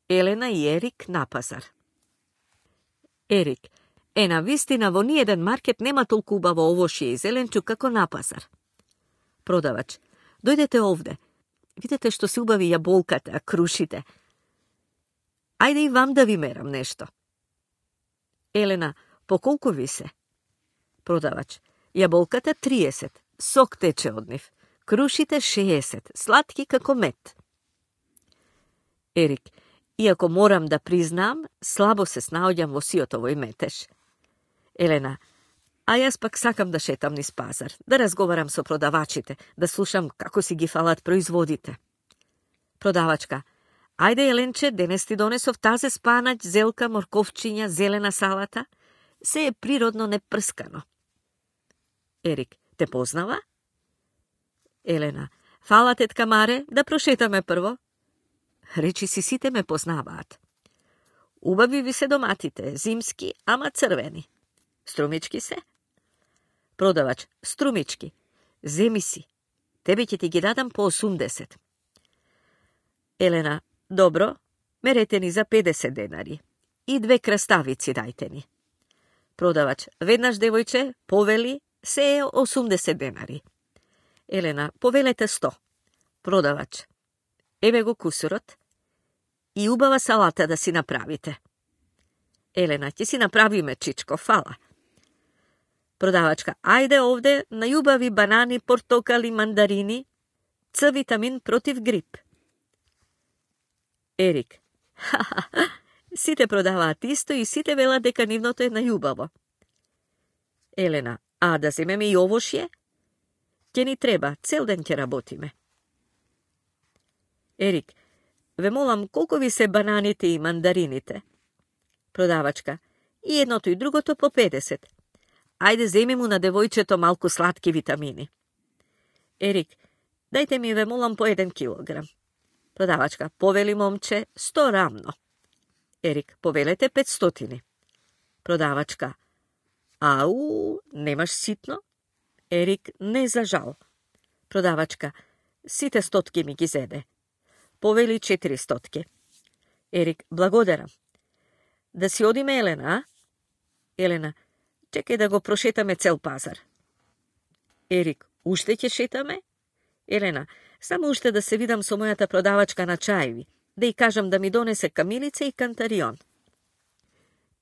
Елена и Ерик на пазар. Ерик: на вистина во ниеден маркет нема толку убаво овошје и зеленчук како на пазар. Продавач: дојдете овде. Видете што се убави јаболката, крушите. Ајде и вам да ви мерам нешто. Елена: по колку ви се? Продавач: јаболката 30, сок тече од нив. Крушите 60, сладки како мед. Ерик: иако морам да признам, слабо се снаоѓам во сиот овој метеж. Елена: а јас пак сакам да шетам низ пазар, да разговарам со продавачите, да слушам како си ги фалат производите. Продавачка: ајде, Еленче, денес ти донесов тазе спанаќ, зелка, морковчиња, зелена салата. Се е природно непрскано. Ерик: те познава? Елена: фала, тетка Маре, да прошетаме прво. Речи си, сите ме познаваат. Убави ви се доматите, зимски, ама црвени. Струмички се? Продавач: струмички. Земи си. Тебе ќе ти ги дадам по 80. Елена: добро, мерете ни за 50 денари. И 2 краставици дајте ни. Продавач: веднаш, девојче, повели, се е 80 денари. Елена: повелете 100. Продавач: еве го кусурот. И убава салата да си направите. Елена: ќе си направиме, чичко, фала. Продавачка: ајде овде на љубави банани, портокали, мандарини, Ц витамин против грип. Ерик: сите продаваат исто и сите велат дека нивното е најубаво. Елена: а да земеме и овошје? Ќе ни треба, цел ден ќе работиме. Ерик: ве молам, колку ви се бананите и мандарините? Продавачка: и едното и другото по 50. Ајде, земи му на девојчето малку сладки витамини. Ерик: дајте ми, ве молам, по 1 килограм. Продавачка: повели, момче, 100 рамно. Ерик: повелете 500. Продавачка: ау, немаш ситно? Ерик: не, за жал. Продавачка: сите стотки ми ги зеде. Повели 400. Ерик: благодарам. Да си одиме, Елена, а? Елена: чекај да го прошетаме цел пазар. Ерик: уште ќе шетаме? Елена: само уште да се видам со мојата продавачка на чаеви, да й кажам да ми донесе камилица и кантарион.